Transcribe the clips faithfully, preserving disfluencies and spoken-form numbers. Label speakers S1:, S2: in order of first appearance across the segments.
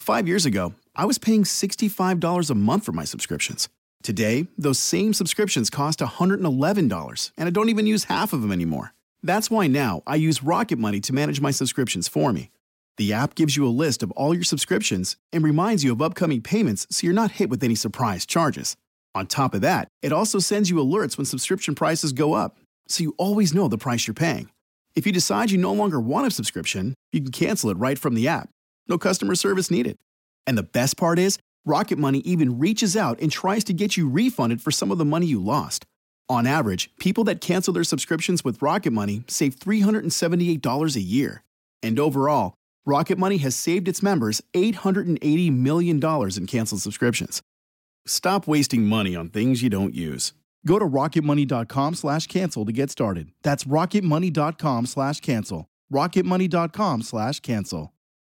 S1: Five years ago, I was paying sixty-five dollars a month for my subscriptions. Today, those same subscriptions cost one hundred eleven dollars, and I don't even use half of them anymore. That's why now I use Rocket Money to manage my subscriptions for me. The app gives you a list of all your subscriptions and reminds you of upcoming payments so you're not hit with any surprise charges. On top of that, it also sends you alerts when subscription prices go up, so you always know the price you're paying. If you decide you no longer want a subscription, you can cancel it right from the app. No customer service needed. And the best part is, Rocket Money even reaches out and tries to get you refunded for some of the money you lost. On average, people that cancel their subscriptions with Rocket Money save three hundred seventy-eight dollars a year. And overall, Rocket Money has saved its members eight hundred eighty million dollars in canceled subscriptions. Stop wasting money on things you don't use. Go to rocketmoney.com slash cancel to get started. That's rocketmoney.com slash cancel. rocketmoney.com slash cancel.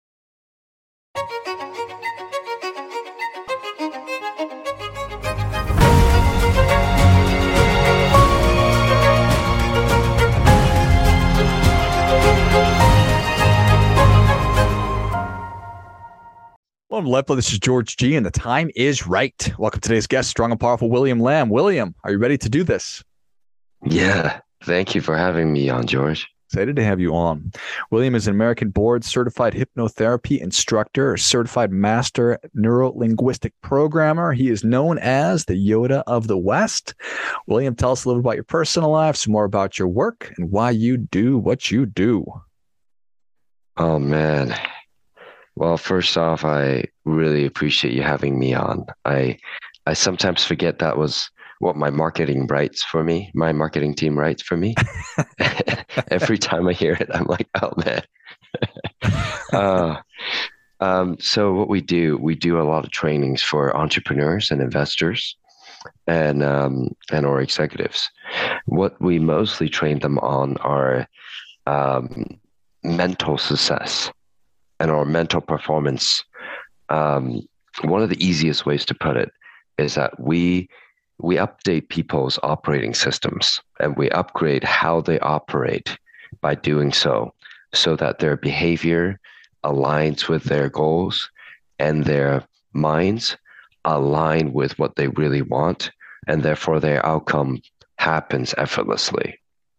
S2: Well, Lepla, this is George G, and the time is right. Welcome to today's guest, strong and powerful William Lamb. William, are you ready to do this?
S3: Yeah, thank you for having me on, George.
S2: Excited to have you on. William is an American board certified hypnotherapy instructor, a certified master neuro-linguistic programmer. He is known as the Yoda of the West. William, tell us a little about your personal life, some more about your work, and why you do what you do.
S3: Oh, man. Well, first off, I really appreciate you having me on. I I sometimes forget that was what my marketing writes for me, my marketing team writes for me. Every time I hear it, I'm like, oh, man. uh, um, so what we do, we do a lot of trainings for entrepreneurs and investors and, um, and or executives. What we mostly train them on are um, mental success and our mental performance. Um, one of the easiest ways to put it is that we we update people's operating systems and we upgrade how they operate by doing so, so that their behavior aligns with their goals and their minds align with what they really want, and therefore their outcome happens effortlessly.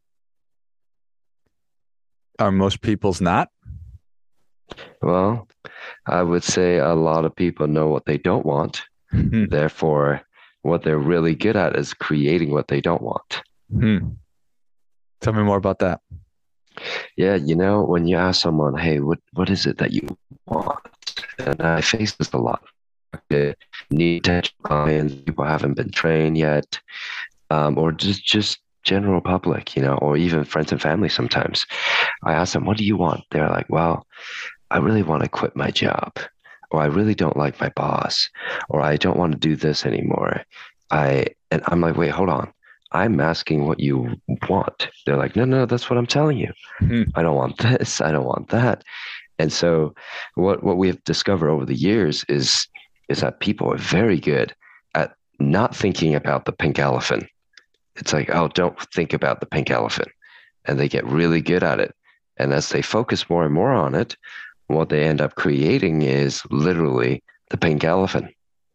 S2: Are most people's not?
S3: Well, I would say a lot of people know what they don't want.
S2: Hmm.
S3: Therefore, what they're really good at is creating what they don't want.
S2: Hmm. Tell me more about that.
S3: Yeah, you know, when you ask someone, hey, what, what is it that you want? And I face this a lot. Need potential clients, people haven't been trained yet, um, or just, just general public, you know, or even friends and family sometimes. I ask them, what do you want? They're like, well, I really want to quit my job, or I really don't like my boss, or I don't want to do this anymore. I and I'm like, wait, hold on. I'm asking what you want. They're like, no, no, that's what I'm telling you. Mm-hmm. I don't want this. I don't want that. And so what, what we have discovered over the years is, is that people are very good at not thinking about the pink elephant. It's like, oh, don't think about the pink elephant. And they get really good at it. And as they focus more and more on it, what they end up creating is literally the pink elephant.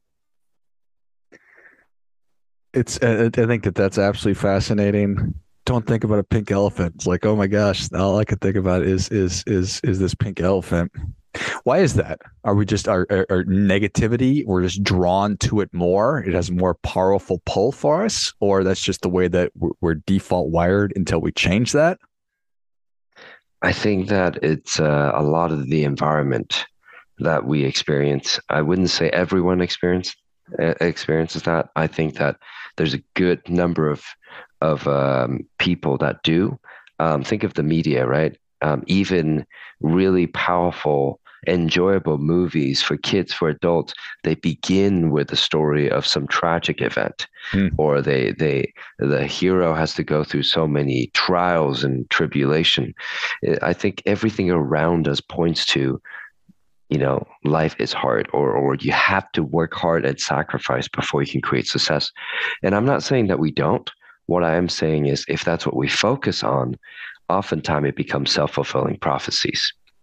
S2: It's, uh, I think that that's absolutely fascinating. Don't think about a pink elephant. It's like, oh my gosh, all I can think about is, is, is, is this pink elephant. Why is that? Are we just, our, our, our negativity, we're just drawn to it more? It has a more powerful pull for us, or that's just the way that we're, we're default wired until we change that?
S3: I think that it's uh, a lot of the environment that we experience. I wouldn't say everyone experience, uh, experiences that. I think that there's a good number of of um, people that do. Um, think of the media, right? Um, even really powerful, enjoyable movies for kids, for adults, they begin with the story of some tragic event, mm. or they they the hero has to go through so many trials and tribulation. I think everything around us points to, you know, life is hard, or or you have to work hard and sacrifice before you can create success. And I'm not saying that we don't. What I am saying is, if that's what we focus on, oftentimes it becomes self-fulfilling prophecies.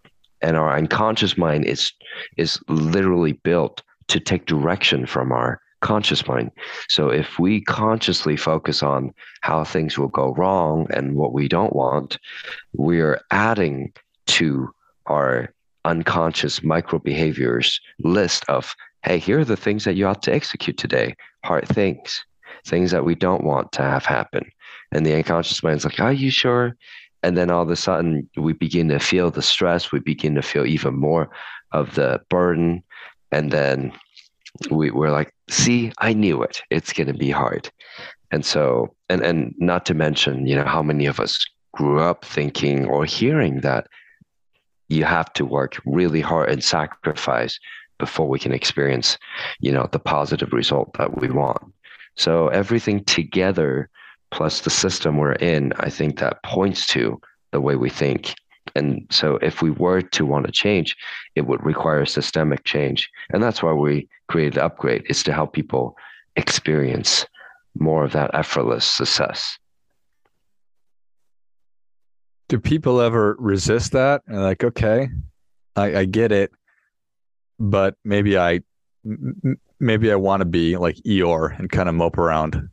S3: And our unconscious mind is is literally built to take direction from our conscious mind. So if we consciously focus on how things will go wrong and what we don't want, we're adding to our unconscious micro behaviors list of, hey, here are the things that you ought to execute today, hard things, things that we don't want to have happen. And the unconscious mind's like, are you sure? And then all of a sudden we begin to feel the stress, we begin to feel even more of the burden. And then we, we're like, see, I knew it. It's going to be hard. And so, and, and not to mention, you know, how many of us grew up thinking or hearing that you have to work really hard and sacrifice before we can experience, you know, the positive result that we want. So everything together, plus the system we're in, I think that points to the way we think. And so if we were to want to change, it would require systemic change. And that's why we created Upgrade, is to help people experience more of that effortless success.
S2: Do people ever resist that? And like, okay, I, I get it, but maybe I maybe I want to be like Eeyore and kind of mope around.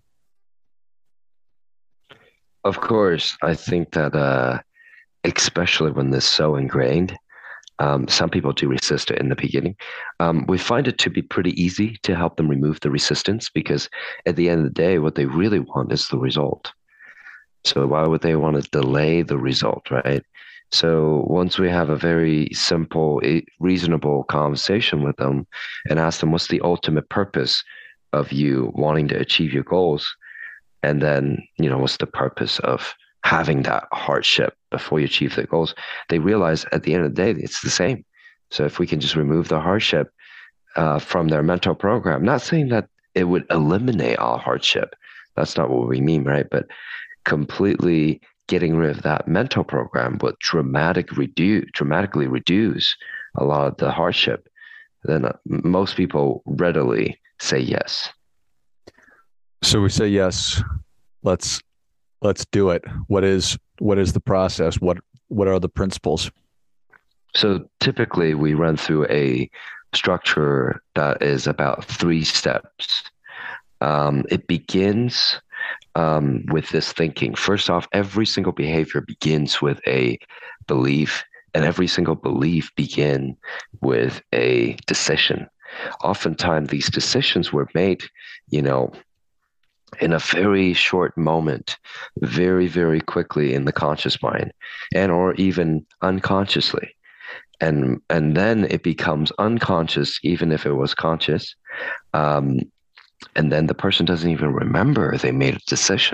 S3: Of course, I think that uh, especially when this is so ingrained, um, some people do resist it in the beginning. Um, we find it to be pretty easy to help them remove the resistance, because at the end of the day, what they really want is the result. So why would they want to delay the result, right? So once we have a very simple, reasonable conversation with them and ask them, what's the ultimate purpose of you wanting to achieve your goals? And then, you know, what's the purpose of having that hardship before you achieve the goals? They realize at the end of the day, it's the same. So if we can just remove the hardship uh, from their mental program, not saying that it would eliminate all hardship. That's not what we mean, right? But completely getting rid of that mental program would dramatic reduce, dramatically reduce a lot of the hardship. Then most people readily say yes.
S2: So we say yes. Let's let's do it. What is what is the process? What what are the principles?
S3: So typically we run through a structure that is about three steps. Um, it begins um, with this thinking. First off, every single behavior begins with a belief, and every single belief begins with a decision. Oftentimes, these decisions were made, you know, in a very short moment, very, very quickly in the conscious mind, and or even unconsciously. And and then it becomes unconscious, even if it was conscious. Um, and then the person doesn't even remember they made a decision.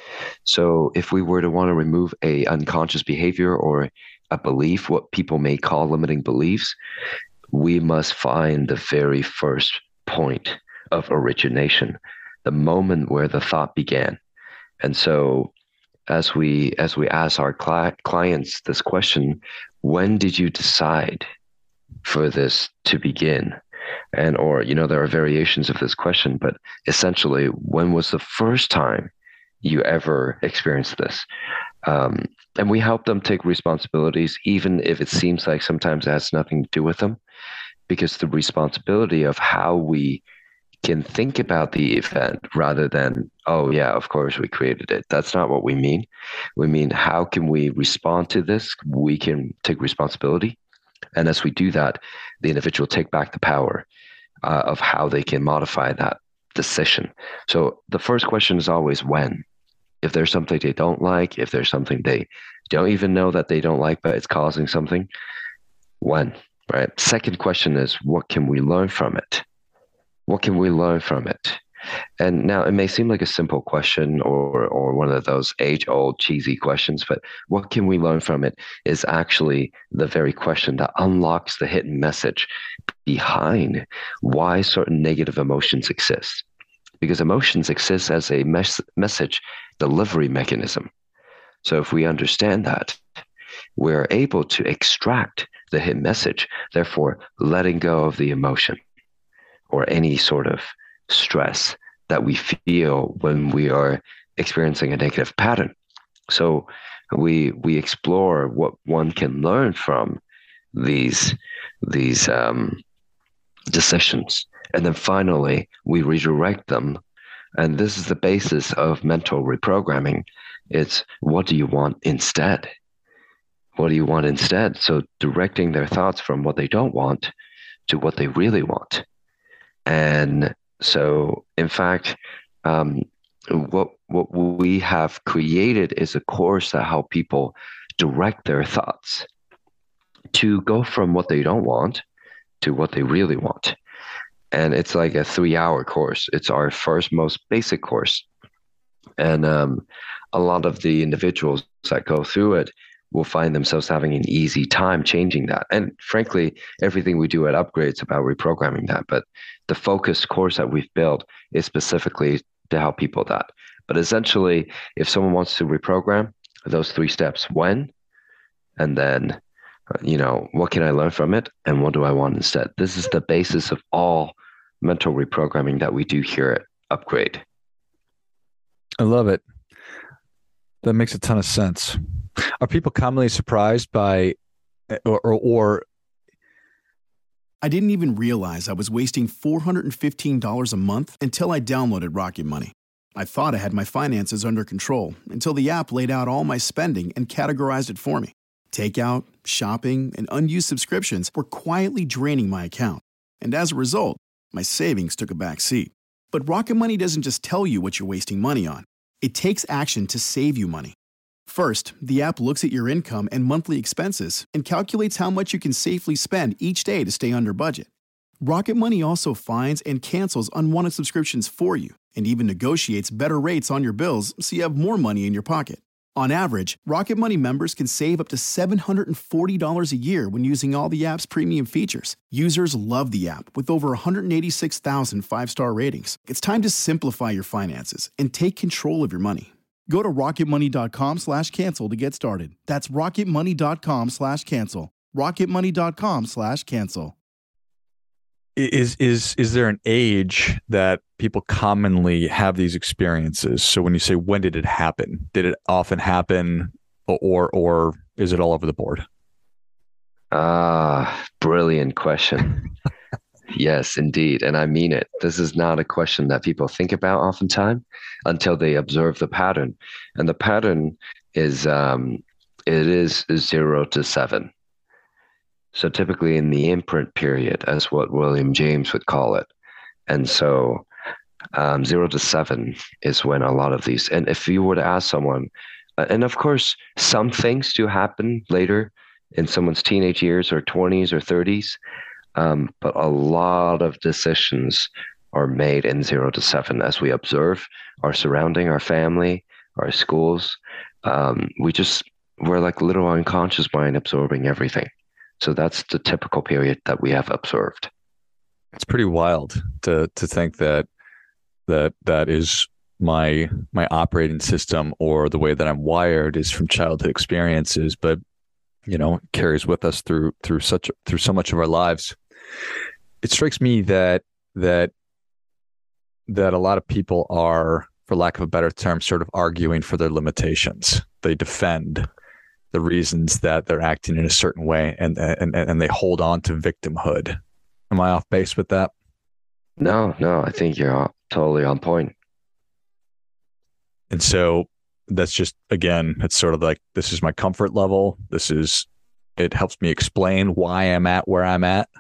S3: So if we were to want to remove a unconscious behavior or a belief, what people may call limiting beliefs, we must find the very first point of origination, the moment where the thought began. And so as we as we ask our cli- clients this question, when did you decide for this to begin? And or, you know, there are variations of this question, but essentially, when was the first time you ever experienced this? Um, and we help them take responsibilities, even if it seems like sometimes it has nothing to do with them, because the responsibility of how we can think about the event rather than, oh yeah, of course we created it. That's not what we mean. We mean, how can we respond to this? We can take responsibility. And as we do that, the individual take back the power uh, of how they can modify that decision. So the first question is always when. If there's something they don't like, if there's something they don't even know that they don't like, but it's causing something, when, right? Second question is, what can we learn from it? What can we learn from it? And now it may seem like a simple question or or one of those age-old cheesy questions, but what can we learn from it is actually the very question that unlocks the hidden message behind why certain negative emotions exist. Because emotions exist as a mes- message delivery mechanism. So if we understand that, we're able to extract the hidden message, therefore letting go of the emotion or any sort of stress that we feel when we are experiencing a negative pattern. So we we explore what one can learn from these these um, decisions. And then finally, we redirect them. And this is the basis of mental reprogramming. It's what do you want instead? What do you want instead? So directing their thoughts from what they don't want to what they really want. And so, in fact, um, what what we have created is a course that helps people direct their thoughts to go from what they don't want to what they really want. And it's like a three-hour course. It's our first, most basic course. And um, a lot of the individuals that go through it will find themselves having an easy time changing that. And frankly, everything we do at Upgrade is about reprogramming that. But the focused course that we've built is specifically to help people that. But essentially, if someone wants to reprogram, those three steps: when, and then, you know, what can I learn from it, and what do I want instead? This is the basis of all mental reprogramming that we do here at Upgrade.
S2: I love it. That makes a ton of sense. Are people commonly surprised by, or, or, or
S1: I didn't even realize I was wasting four hundred fifteen dollars a month until I downloaded Rocket Money. I thought I had my finances under control until the app laid out all my spending and categorized it for me. Takeout, shopping, and unused subscriptions were quietly draining my account. And as a result, my savings took a back seat. But Rocket Money doesn't just tell you what you're wasting money on. It takes action to save you money. First, the app looks at your income and monthly expenses and calculates how much you can safely spend each day to stay under budget. Rocket Money also finds and cancels unwanted subscriptions for you and even negotiates better rates on your bills so you have more money in your pocket. On average, Rocket Money members can save up to seven hundred forty dollars a year when using all the app's premium features. Users love the app with over one hundred eighty-six thousand five-star ratings. It's time to simplify your finances and take control of your money. Go to rocketmoney.com slash cancel to get started. That's rocketmoney.com slash cancel. rocketmoney.com slash cancel.
S2: is is is there an age that people commonly have these experiences? So when you say when did it happen, did it often happen, or or is it all over the board?
S3: Ah, brilliant question. Yes, indeed. And I mean it. This is not a question that people think about oftentimes until they observe the pattern. And the pattern is um, it is zero to seven. So typically in the imprint period, as what William James would call it. And so um, zero to seven is when a lot of these, and if you were to ask someone, uh, and of course, some things do happen later in someone's teenage years or twenties or thirties, um, but a lot of decisions are made in zero to seven as we observe our surrounding, our family, our schools. Um, we just, we're like little unconscious mind absorbing everything. So that's the typical period that we have observed.
S2: It's pretty wild to to think that that that is my my operating system, or the way that I'm wired is from childhood experiences, but you know, it carries with us through through such through so much of our lives. It strikes me that that that a lot of people are, for lack of a better term, sort of arguing for their limitations. They defend the reasons that they're acting in a certain way, and and and they hold on to victimhood. Am I off base with that?
S3: No, no, I think you're totally on point.
S2: And so that's just, again, it's sort of like, this is my comfort level. This is, it helps me explain why I'm at where I'm at.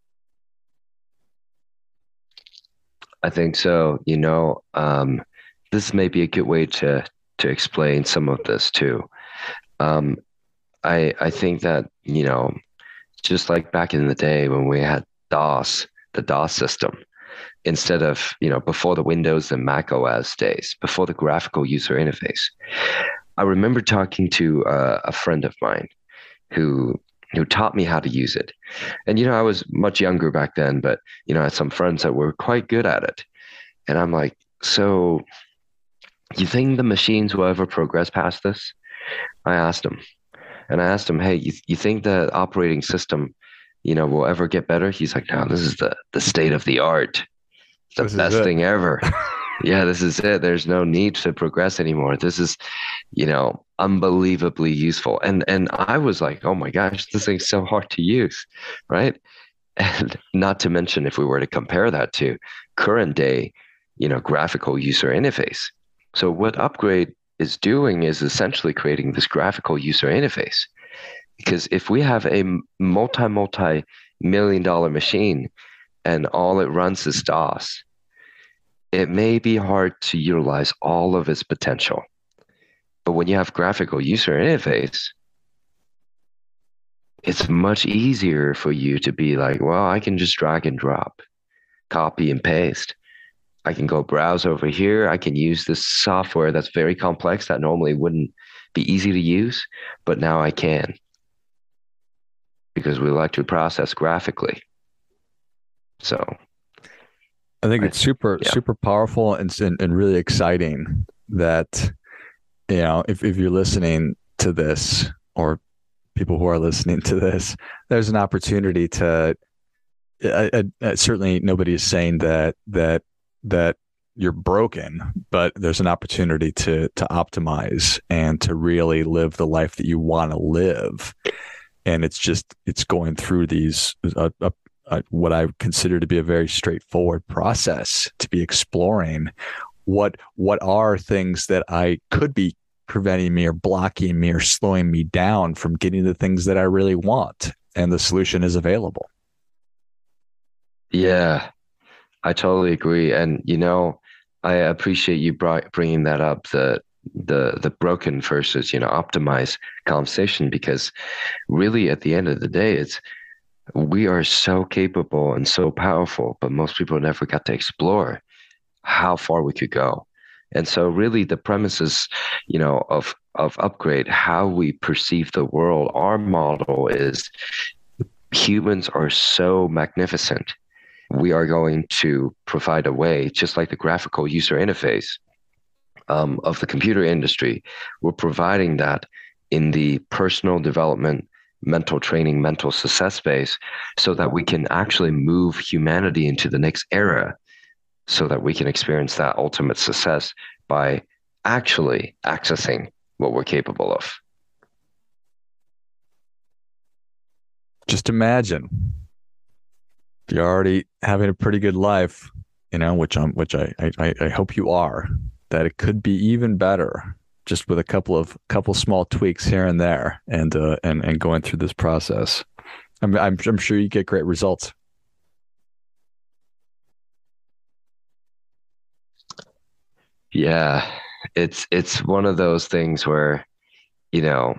S3: I think so. You know, um, this may be a good way to to explain some of this too. Um, I I think that, you know, just like back in the day when we had DOS, the DOS system, instead of, you know, before the Windows and Mac O S days, before the graphical user interface, I remember talking to uh, a friend of mine who who taught me how to use it. And, you know, I was much younger back then, but, you know, I had some friends that were quite good at it. And I'm like, so you think the machines will ever progress past this? I asked him. And I asked him, hey, you, you think the operating system, you know, will ever get better? He's like, no, this is the, the state of the art. It's the
S2: This is
S3: best
S2: it.
S3: thing ever. Yeah, this is it. There's no need to progress anymore. This is, you know, unbelievably useful. And and I was like, oh my gosh, this thing's so hard to use, right? And not to mention, if we were to compare that to current day, you know, graphical user interface. So what Upgrade is doing is essentially creating this graphical user interface. Because if we have a multi, multi million dollar machine and all it runs is DOS, it may be hard to utilize all of its potential. But when you have graphical user interface, it's much easier for you to be like, well, I can just drag and drop, copy and paste. I can go browse over here. I can use this software that's very complex that normally wouldn't be easy to use, but now I can, because we like to process graphically. So
S2: I think
S3: I,
S2: it's super, yeah. super powerful and, and and really exciting that, you know, if, if you're listening to this, or people who are listening to this, there's an opportunity to, I, I, I, certainly nobody is saying that, that, that you're broken, but there's an opportunity to, to optimize and to really live the life that you want to live. And it's just, it's going through these, uh, uh, uh, what I consider to be a very straightforward process, to be exploring what, what are things that I could be preventing me or blocking me or slowing me down from getting the things that I really want. And the solution is available.
S3: Yeah, I totally agree. And, you know, I appreciate you brought, bringing that up, the, the, the broken versus, you know, optimized conversation, because really at the end of the day, it's, we are so capable and so powerful, but most people never got to explore how far we could go. And so really the premises, you know, of, of Upgrade, how we perceive the world, our model is humans are so magnificent. We are going to provide a way, just like the graphical user interface um, of the computer industry, we're providing that in the personal development, mental training, mental success space, so that we can actually move humanity into the next era, so that we can experience that ultimate success by actually accessing what we're capable of.
S2: Just imagine you're already having a pretty good life, you know, which I'm, which I, I, I hope you are, that it could be even better just with a couple of couple small tweaks here and there, and uh, and and going through this process. I'm, I'm I'm sure you get great results.
S3: Yeah, it's it's one of those things where, you know,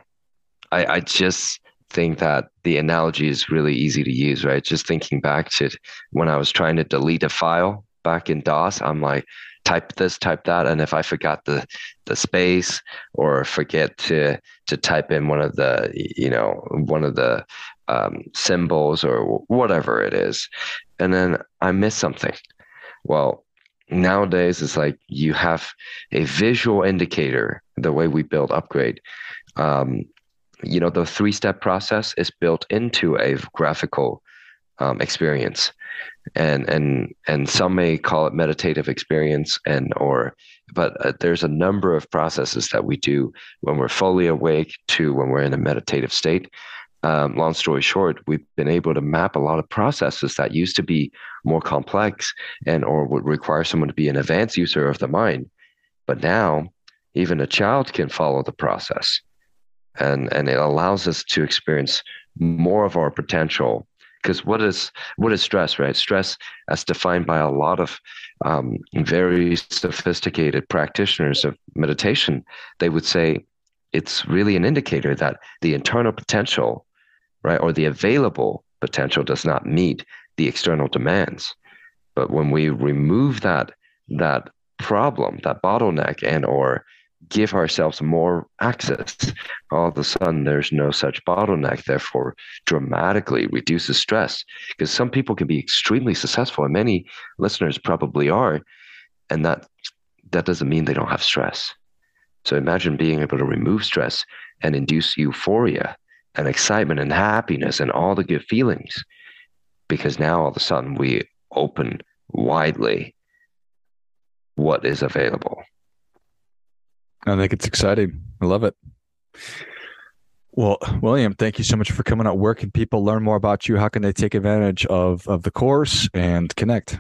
S3: I I just think that the analogy is really easy to use, right? Just thinking back to when I was trying to delete a file back in DOS, I'm like, type this, type that, and if I forgot the the space or forget to to type in one of the, you know, one of the um, symbols or whatever it is, and then I miss something. Well, nowadays it's like you have a visual indicator. The way we build Upgrade, um, you know, the three-step process is built into a graphical um, experience. And and and some may call it meditative experience, and or but uh, there's a number of processes that we do when we're fully awake to when we're in a meditative state. Um, long story short, we've been able to map a lot of processes that used to be more complex and or would require someone to be an advanced user of the mind. But now even a child can follow the process, and and it allows us to experience more of our potential. Because what is what is stress, right? Stress, as defined by a lot of um, very sophisticated practitioners of meditation, they would say it's really an indicator that the internal potential, right, or the available potential does not meet the external demands. But when we remove that that problem, that bottleneck, and or give ourselves more access, all of a sudden there's no such bottleneck, therefore dramatically reduces stress. Because some people can be extremely successful, and many listeners probably are, and that that doesn't mean they don't have stress. So imagine being able to remove stress and induce euphoria and excitement and happiness and all the good feelings, because now all of a sudden we open widely what is available.
S2: I think it's exciting. I love it. Well, William, thank you so much for coming out. Where can people learn more about you? How can they take advantage of, of the course and connect?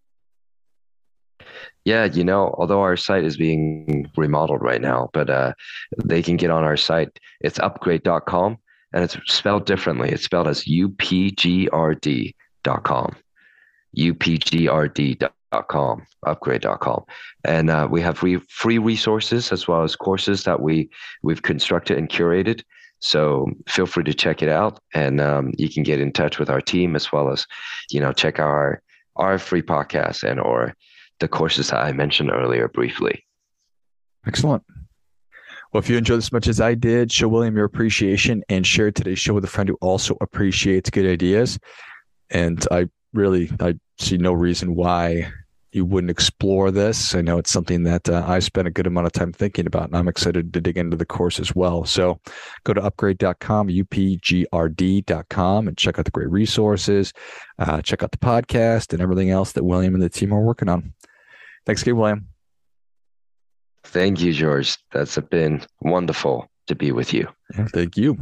S3: Yeah, you know, although our site is being remodeled right now, but uh, they can get on our site. It's upgrade dot com and it's spelled differently. It's spelled as U P G R D dot com. U P G R D dot com, upgrade dot com. And uh, we have free, free resources as well as courses that we, we've constructed and curated. So feel free to check it out, and um, you can get in touch with our team as well as, you know, check our our free podcast and or the courses that I mentioned earlier briefly.
S2: Excellent. Well, if you enjoyed this as much as I did, show William your appreciation and share today's show with a friend who also appreciates good ideas. And I really, I see no reason why you wouldn't explore this. I know it's something that uh, I spent a good amount of time thinking about, and I'm excited to dig into the course as well. So go to upgrade dot com, U P G R D dot com, and check out the great resources, uh, check out the podcast and everything else that William and the team are working on. Thanks again, William.
S3: Thank you, George. That's been wonderful to be with you.
S2: Yeah, thank you.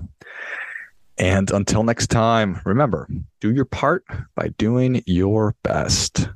S2: And until next time, remember, do your part by doing your best.